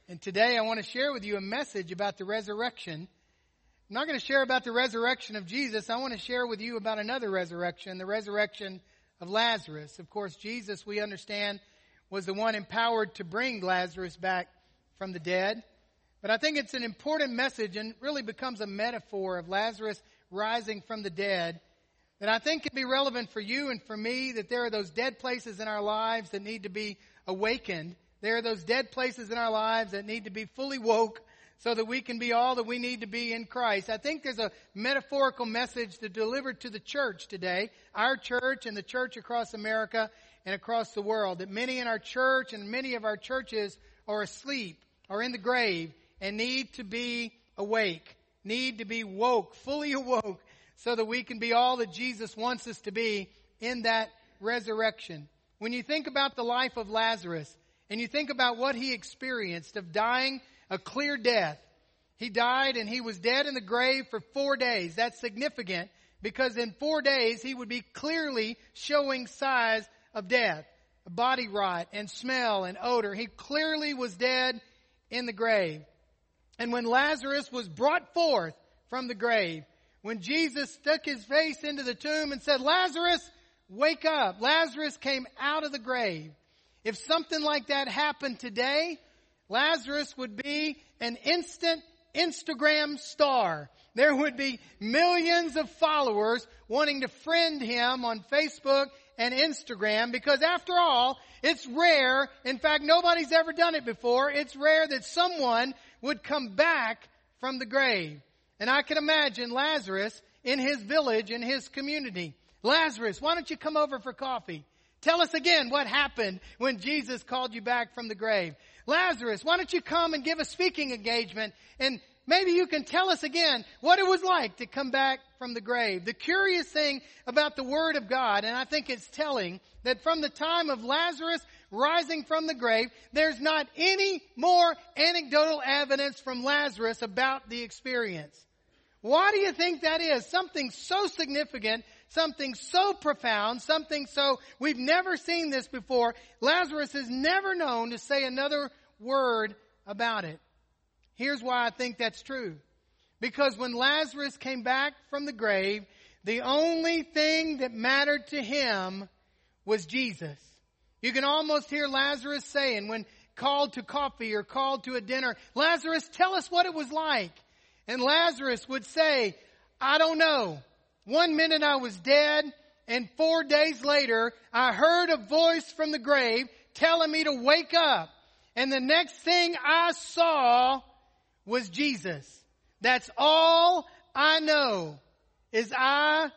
And today I want to share with you a message about the resurrection. I'm not going to share about the resurrection of Jesus. I want to share with you about another resurrection, the resurrection of Lazarus. Of course, Jesus, we understand, was the one empowered to bring Lazarus back from the dead. But I think it's an important message and really becomes a metaphor of Lazarus rising from the dead that I think can be relevant for you and for me, that there are those dead places in our lives that need to be awakened. There are those dead places in our lives that need to be fully woke so that we can be all that we need to be in Christ. I think there's a metaphorical message to deliver to the church today, our church and the church across America and across the world, that many in our church and many of our churches are asleep or in the grave and need to be awake, need to be woke, fully awoke, so that we can be all that Jesus wants us to be in that resurrection. When you think about the life of Lazarus, and you think about what he experienced of dying a clear death. He died and he was dead in the grave for 4 days. That's significant because in 4 days he would be clearly showing signs of death, body rot and smell and odor. He clearly was dead in the grave. And when Lazarus was brought forth from the grave, when Jesus stuck his face into the tomb and said, "Lazarus, wake up," Lazarus came out of the grave. If something like that happened today, Lazarus would be an instant Instagram star. There would be millions of followers wanting to friend him on Facebook and Instagram because after all, it's rare. In fact, nobody's ever done it before. It's rare that someone would come back from the grave. And I can imagine Lazarus in his village, in his community. "Lazarus, why don't you come over for coffee? Tell us again what happened when Jesus called you back from the grave. Lazarus, why don't you come and give a speaking engagement and maybe you can tell us again what it was like to come back from the grave." The curious thing about the Word of God, and I think it's telling, that from the time of Lazarus rising from the grave, there's not any more anecdotal evidence from Lazarus about the experience. Why do you think that is? Something so significant, something so profound, something so we've never seen this before. Lazarus is never known to say another word about it. Here's why I think that's true. Because when Lazarus came back from the grave, the only thing that mattered to him was Jesus. You can almost hear Lazarus saying when called to coffee or called to a dinner, "Lazarus, tell us what it was like." And Lazarus would say, "I don't know. 1 minute I was dead, and 4 days later, I heard a voice from the grave telling me to wake up. And the next thing I saw was Jesus. That's all I know is I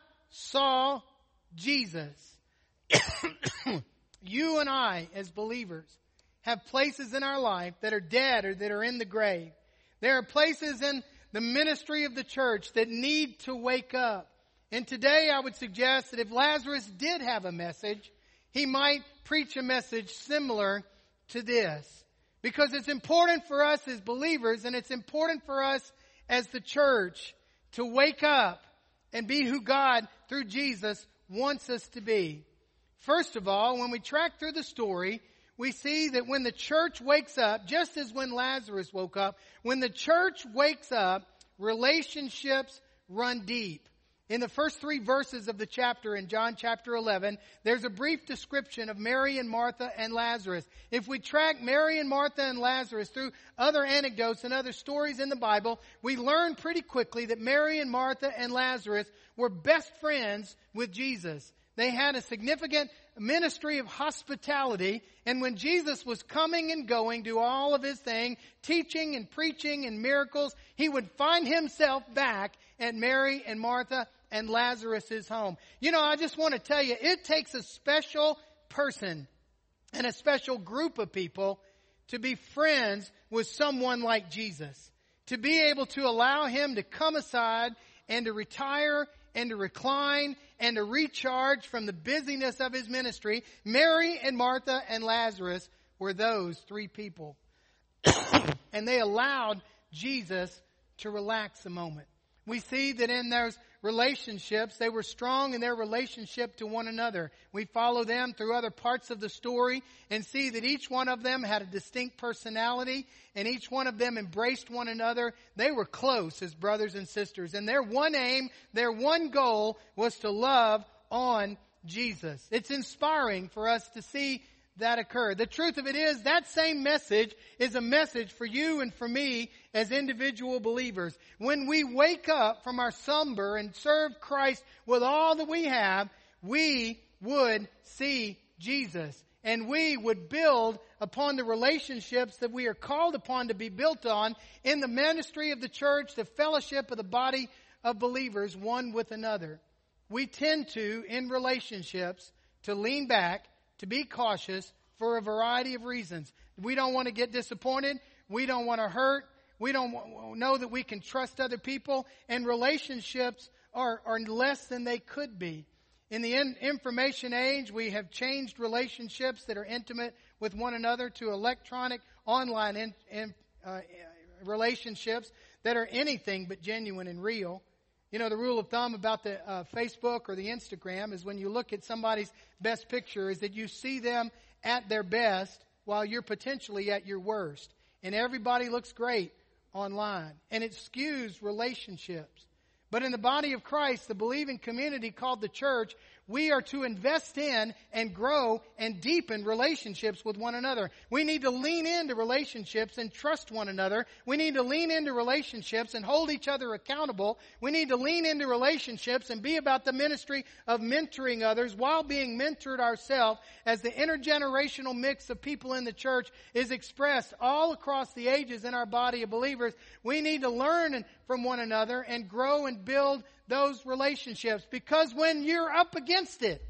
saw Jesus." You and I, as believers, have places in our life that are dead or that are in the grave. There are places in the ministry of the church that need to wake up. And today I would suggest that if Lazarus did have a message, he might preach a message similar to this. Because it's important for us as believers and it's important for us as the church to wake up and be who God, through Jesus, wants us to be. First of all, when we track through the story, we see that when the church wakes up, just as when Lazarus woke up, when the church wakes up, relationships run deep. In the first 3 verses of the chapter in John chapter 11, there's a brief description of Mary and Martha and Lazarus. If we track Mary and Martha and Lazarus through other anecdotes and other stories in the Bible, we learn pretty quickly that Mary and Martha and Lazarus were best friends with Jesus. They had a significant ministry of hospitality, and when Jesus was coming and going, do all of his thing, teaching and preaching and miracles, he would find himself back at Mary and Martha and Lazarus' home. You know, I just want to tell you, it takes a special person and a special group of people to be friends with someone like Jesus, to be able to allow him to come aside and to retire and to recline and to recharge from the busyness of his ministry. Mary and Martha and Lazarus were those 3 people. And they allowed Jesus to relax a moment. We see that in those relationships. They were strong in their relationship to one another. We follow them through other parts of the story and see that each one of them had a distinct personality and each one of them embraced one another. They were close as brothers and sisters, and their one aim, their one goal was to love on Jesus. It's inspiring for us to see that occur. The truth of it is that same message is a message for you and for me as individual believers. When we wake up from our slumber and serve Christ with all that we have, we would see Jesus. And we would build upon the relationships that we are called upon to be built on in the ministry of the church, the fellowship of the body of believers, one with another. We tend to, in relationships, to lean back, to be cautious for a variety of reasons. We don't want to get disappointed. We don't want to hurt. We don't know that we can trust other people. And relationships are less than they could be. In the information age, we have changed relationships that are intimate with one another to electronic, online relationships that are anything but genuine and real. You know, the rule of thumb about the Facebook or the Instagram is when you look at somebody's best picture is that you see them at their best while you're potentially at your worst. And everybody looks great online. And it skews relationships. But in the body of Christ, the believing community called the church, we are to invest in and grow and deepen relationships with one another. We need to lean into relationships and trust one another. We need to lean into relationships and hold each other accountable. We need to lean into relationships and be about the ministry of mentoring others while being mentored ourselves as the intergenerational mix of people in the church is expressed all across the ages in our body of believers. We need to learn from one another and grow and build those relationships, because when you're up against it,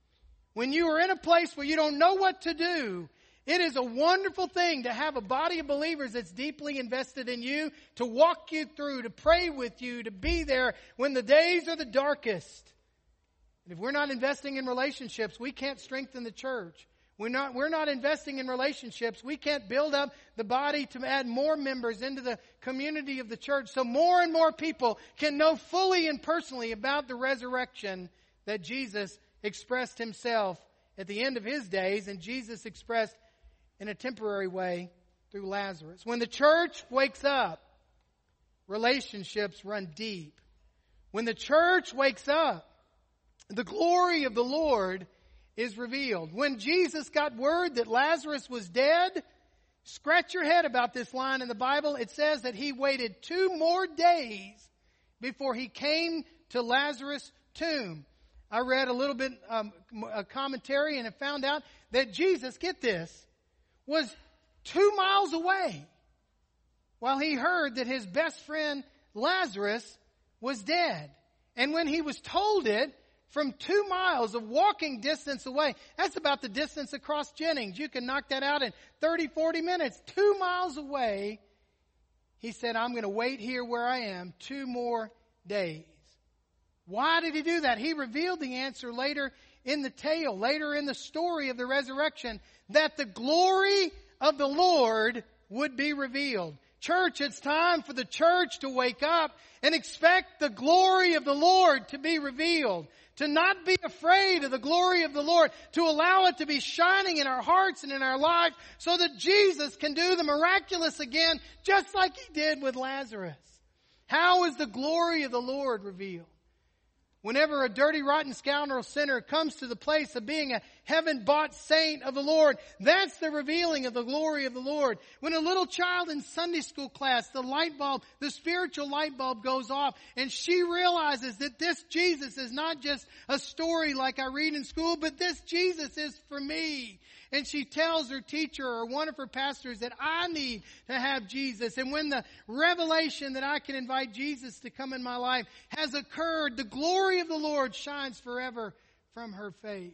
when you are in a place where you don't know what to do, it is a wonderful thing to have a body of believers that's deeply invested in you, to walk you through, to pray with you, to be there when the days are the darkest. And if we're not investing in relationships, we can't strengthen the church. We're not investing in relationships. We can't build up the body to add more members into the community of the church so more and more people can know fully and personally about the resurrection that Jesus expressed himself at the end of his days, and Jesus expressed in a temporary way through Lazarus. When the church wakes up, relationships run deep. When the church wakes up, the glory of the Lord is revealed. When Jesus got word that Lazarus was dead, scratch your head about this line in the Bible. It says that he waited 2 more days before he came to Lazarus' tomb. I read a little bit a commentary and I found out that Jesus, get this, was 2 miles away while he heard that his best friend Lazarus was dead. And when he was told it, from 2 miles of walking distance away, that's about the distance across Jennings. You can knock that out in 30, 40 minutes. 2 miles away, he said, I'm going to wait here where I am 2 more days. Why did he do that? He revealed the answer later in the tale, later in the story of the resurrection, that the glory of the Lord would be revealed. Church, it's time for the church to wake up and expect the glory of the Lord to be revealed. To not be afraid of the glory of the Lord. To allow it to be shining in our hearts and in our lives so that Jesus can do the miraculous again, just like he did with Lazarus. How is the glory of the Lord revealed? Whenever a dirty, rotten scoundrel sinner comes to the place of being a heaven-bought saint of the Lord, that's the revealing of the glory of the Lord. When a little child in Sunday school class, the light bulb, the spiritual light bulb goes off, and she realizes that this Jesus is not just a story like I read in school, but this Jesus is for me. And she tells her teacher or one of her pastors that I need to have Jesus. And when the revelation that I can invite Jesus to come in my life has occurred, the glory of the Lord shines forever from her face.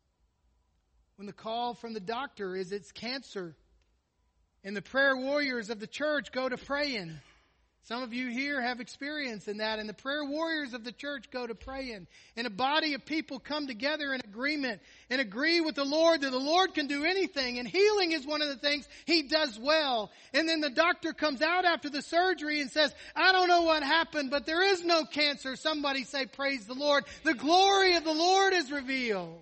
When the call from the doctor is it's cancer, and the prayer warriors of the church go to praying, Some of you here have experience in that, and the prayer warriors of the church go to praying. And a body of people come together in agreement and agree with the Lord that the Lord can do anything, and healing is one of the things He does well. And then the doctor comes out after the surgery and says, I don't know what happened, but there is no cancer. Somebody say, praise the Lord. The glory of the Lord is revealed.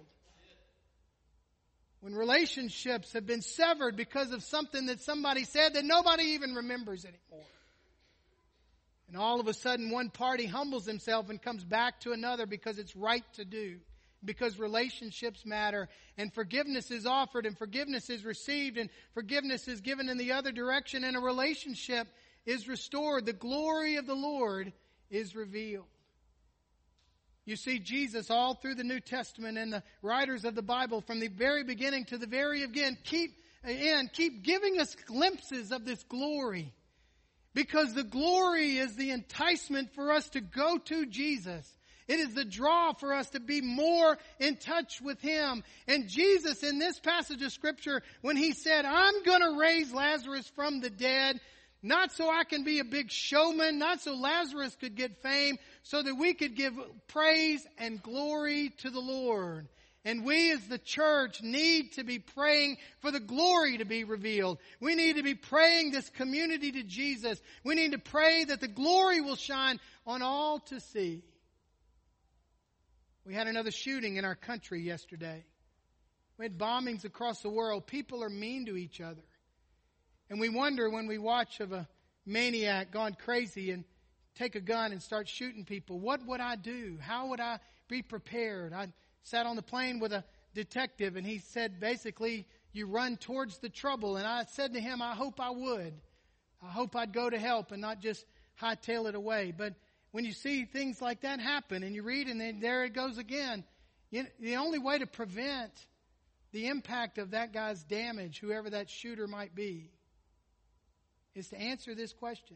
When relationships have been severed because of something that somebody said that nobody even remembers anymore. And all of a sudden one party humbles himself and comes back to another because it's right to do. Because relationships matter, and forgiveness is offered and forgiveness is received and forgiveness is given in the other direction, and a relationship is restored. The glory of the Lord is revealed. You see Jesus all through the New Testament and the writers of the Bible from the very beginning to the very end keep giving us glimpses of this glory. Because the glory is the enticement for us to go to Jesus. It is the draw for us to be more in touch with Him. And Jesus in this passage of Scripture, when He said, I'm going to raise Lazarus from the dead, not so I can be a big showman, not so Lazarus could get fame, so that we could give praise and glory to the Lord. And we as the church need to be praying for the glory to be revealed. We need to be praying this community to Jesus. We need to pray that the glory will shine on all to see. We had another shooting in our country yesterday. We had bombings across the world. People are mean to each other. And we wonder when we watch of a maniac gone crazy and take a gun and start shooting people, what would I do? How would I be prepared? I sat on the plane with a detective, and he said, basically, you run towards the trouble. And I said to him, I hope I would. I hope I'd go to help and not just hightail it away. But when you see things like that happen, and you read, and then there it goes again, the only way to prevent the impact of that guy's damage, whoever that shooter might be, is to answer this question.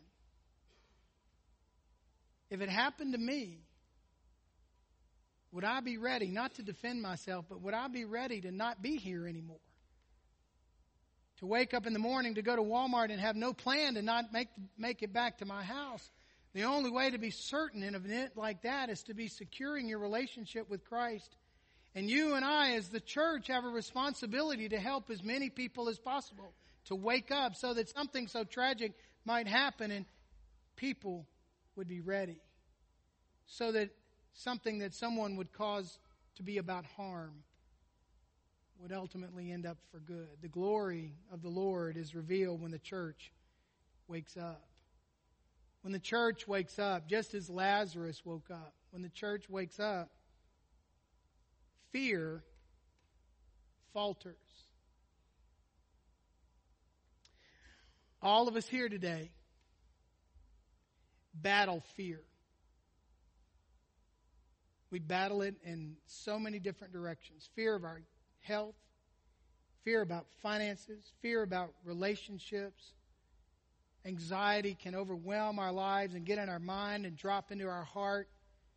If it happened to me, would I be ready, not to defend myself, but would I be ready to not be here anymore? To wake up in the morning to go to Walmart and have no plan to not make it back to my house. The only way to be certain in an event like that is to be securing your relationship with Christ. And you and I as the church have a responsibility to help as many people as possible to wake up so that something so tragic might happen and people would be ready. So that something that someone would cause to be about harm would ultimately end up for good. The glory of the Lord is revealed when the church wakes up. When the church wakes up, just as Lazarus woke up, when the church wakes up, fear falters. All of us here today battle fear. We battle it in so many different directions. Fear of our health, fear about finances, fear about relationships. Anxiety can overwhelm our lives and get in our mind and drop into our heart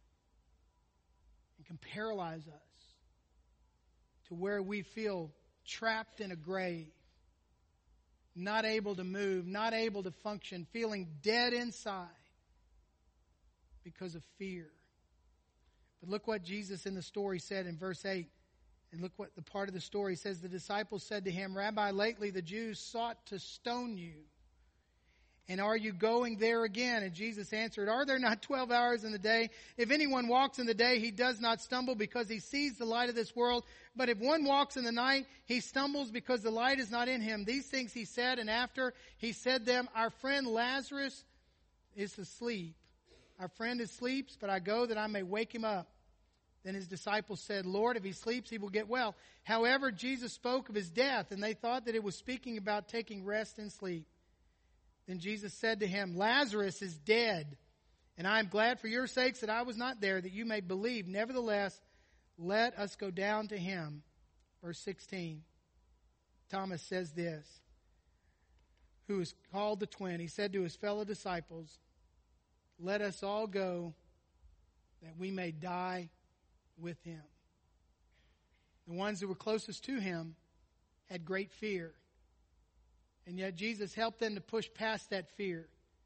and can paralyze us to where we feel trapped in a grave, not able to move, not able to function, feeling dead inside because of fear. But look what Jesus in the story said in verse 8. And look what the part of the story says. The disciples said to him, Rabbi, lately the Jews sought to stone you. And are you going there again? And Jesus answered, Are there not 12 hours in the day? If anyone walks in the day, he does not stumble because he sees the light of this world. But if one walks in the night, he stumbles because the light is not in him. These things he said, and after he said them, Our friend Lazarus is asleep. Our friend sleeps, but I go that I may wake him up. Then his disciples said, Lord, if he sleeps, he will get well. However, Jesus spoke of his death, and they thought that it was speaking about taking rest and sleep. Then Jesus said to him, Lazarus is dead, and I am glad for your sakes that I was not there, that you may believe. Nevertheless, let us go down to him. Verse 16, Thomas says this, who is called the twin. He said to his fellow disciples, Let us all go that we may die with him. The ones who were closest to him had great fear. And yet Jesus helped them to push past that fear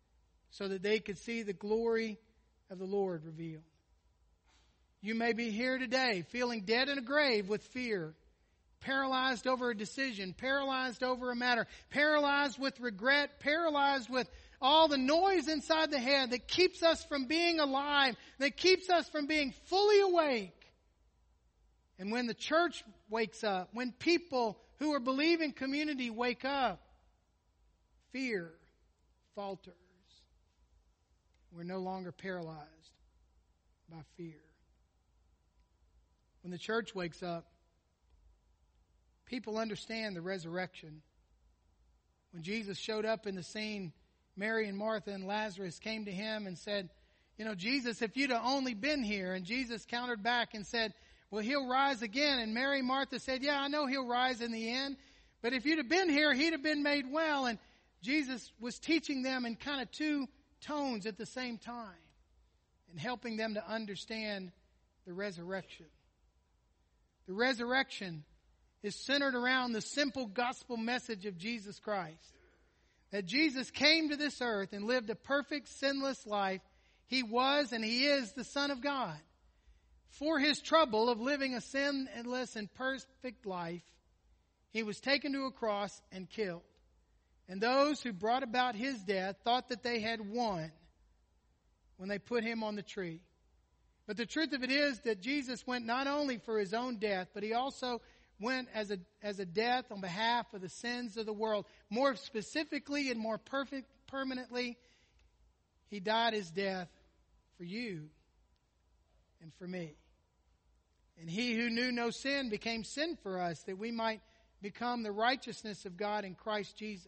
so that they could see the glory of the Lord revealed. You may be here today feeling dead in a grave with fear, paralyzed over a decision, paralyzed over a matter, paralyzed with regret, paralyzed with all the noise inside the head that keeps us from being alive, that keeps us from being fully awake. And when the church wakes up, when people who are believing community wake up, fear falters. We're no longer paralyzed by fear. When the church wakes up, people understand the resurrection. When Jesus showed up in the scene, Mary and Martha and Lazarus came to him and said, Jesus, if you'd have only been here. And Jesus countered back and said, well, he'll rise again. And Mary and Martha said, yeah, I know he'll rise in the end. But if you'd have been here, he'd have been made well. And Jesus was teaching them in kind of two tones at the same time and helping them to understand the resurrection. The resurrection is centered around the simple gospel message of Jesus Christ. That Jesus came to this earth and lived a perfect, sinless life. He was and He is the Son of God. For His trouble of living a sinless and perfect life, He was taken to a cross and killed. And those who brought about His death thought that they had won when they put Him on the tree. But the truth of it is that Jesus went not only for His own death, but He also went as a death on behalf of the sins of the world. More specifically and more permanently, He died His death for you and for me. And He who knew no sin became sin for us, that we might become the righteousness of God in Christ Jesus.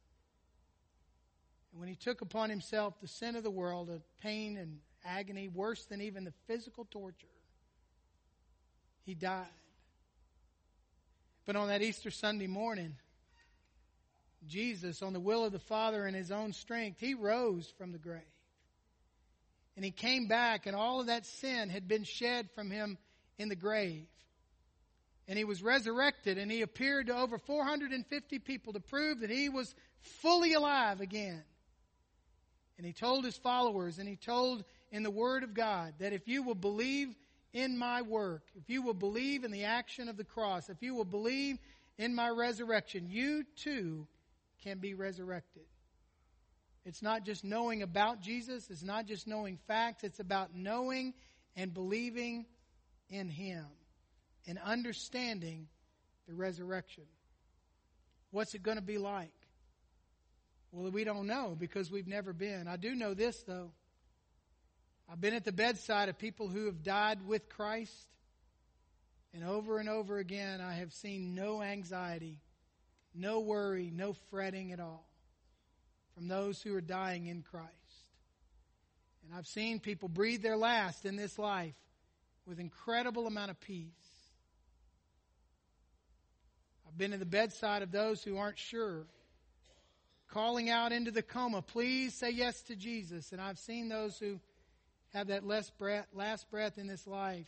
And when He took upon Himself the sin of the world, of pain and agony, worse than even the physical torture, He died. But on that Easter Sunday morning, Jesus, on the will of the Father and His own strength, He rose from the grave. And He came back, and all of that sin had been shed from Him in the grave. And He was resurrected, and He appeared to over 450 people to prove that He was fully alive again. And He told His followers, and He told in the Word of God, that if you will believe in my work, if you will believe in the action of the cross, if you will believe in my resurrection, you too can be resurrected. It's not just knowing about Jesus. It's not just knowing facts. It's about knowing and believing in Him and understanding the resurrection. What's it going to be like? Well, we don't know because we've never been. I do know this, though. I've been at the bedside of people who have died with Christ, and over again I have seen no anxiety, no worry, no fretting at all from those who are dying in Christ. And I've seen people breathe their last in this life with incredible amount of peace. I've been at the bedside of those who aren't sure, calling out into the coma, please say yes to Jesus. And I've seen those who have that last breath in this life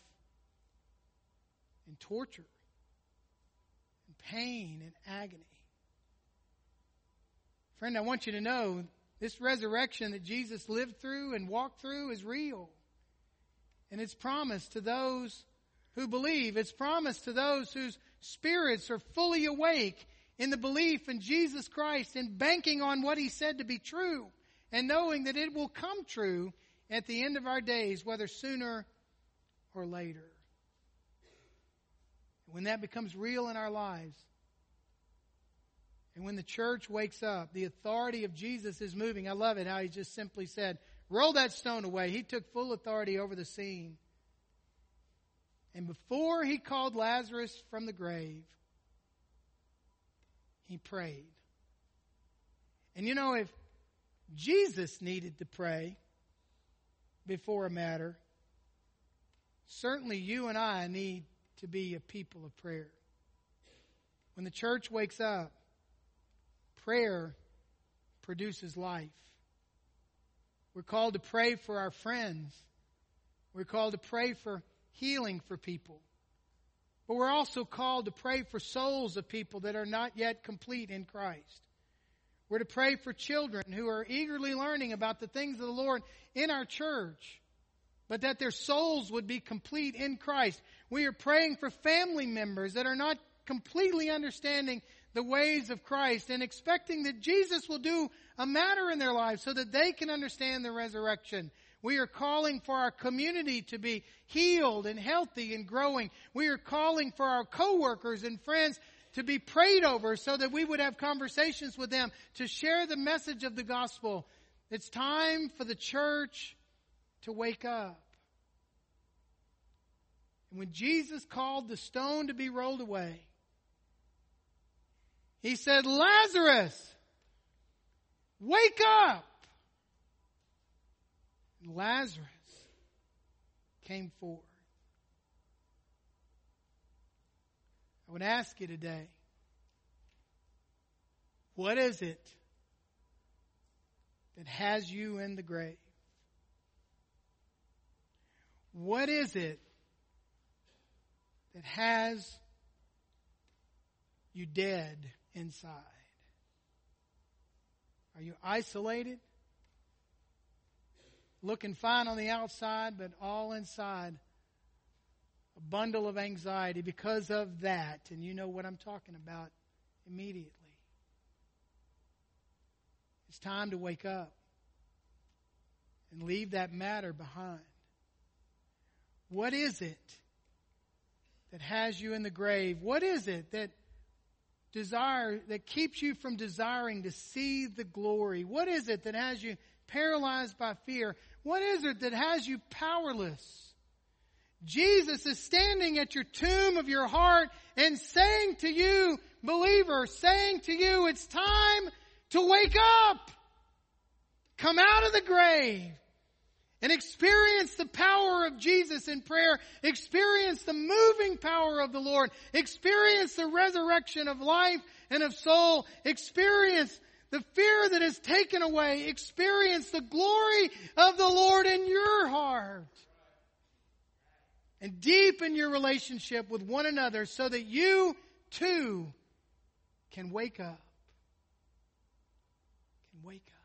in torture, in pain, and agony. Friend, I want you to know this resurrection that Jesus lived through and walked through is real. And it's promised to those who believe. It's promised to those whose spirits are fully awake in the belief in Jesus Christ and banking on what He said to be true and knowing that it will come true at the end of our days, whether sooner or later. When that becomes real in our lives, and when the church wakes up, the authority of Jesus is moving. I love it how He just simply said, roll that stone away. He took full authority over the scene. And before He called Lazarus from the grave, He prayed. And if Jesus needed to pray before a matter, certainly you and I need to be a people of prayer. When the church wakes up, prayer produces life. We're called to pray for our friends. We're called to pray for healing for people. But we're also called to pray for souls of people that are not yet complete in Christ. We're to pray for children who are eagerly learning about the things of the Lord in our church, but that their souls would be complete in Christ. We are praying for family members that are not completely understanding the ways of Christ and expecting that Jesus will do a matter in their lives so that they can understand the resurrection. We are calling for our community to be healed and healthy and growing. We are calling for our coworkers and friends to be prayed over so that we would have conversations with them to share the message of the gospel. It's time for the church to wake up. And when Jesus called the stone to be rolled away, He said, Lazarus, wake up! And Lazarus came forth. I would ask you today, what is it that has you in the grave? What is it that has you dead inside? Are you isolated? Looking fine on the outside, but all inside a bundle of anxiety because of that. And you know what I'm talking about immediately. It's time to wake up and leave that matter behind. What is it that has you in the grave? What is it that keeps you from desiring to see the glory? What is it that has you paralyzed by fear? What is it that has you powerless? Jesus is standing at your tomb of your heart and saying to you, believer, saying to you, it's time to wake up. Come out of the grave and experience the power of Jesus in prayer. Experience the moving power of the Lord. Experience the resurrection of life and of soul. Experience the fear that is taken away. Experience the glory of the Lord in your heart. And deepen your relationship with one another so that you too can wake up. Can wake up.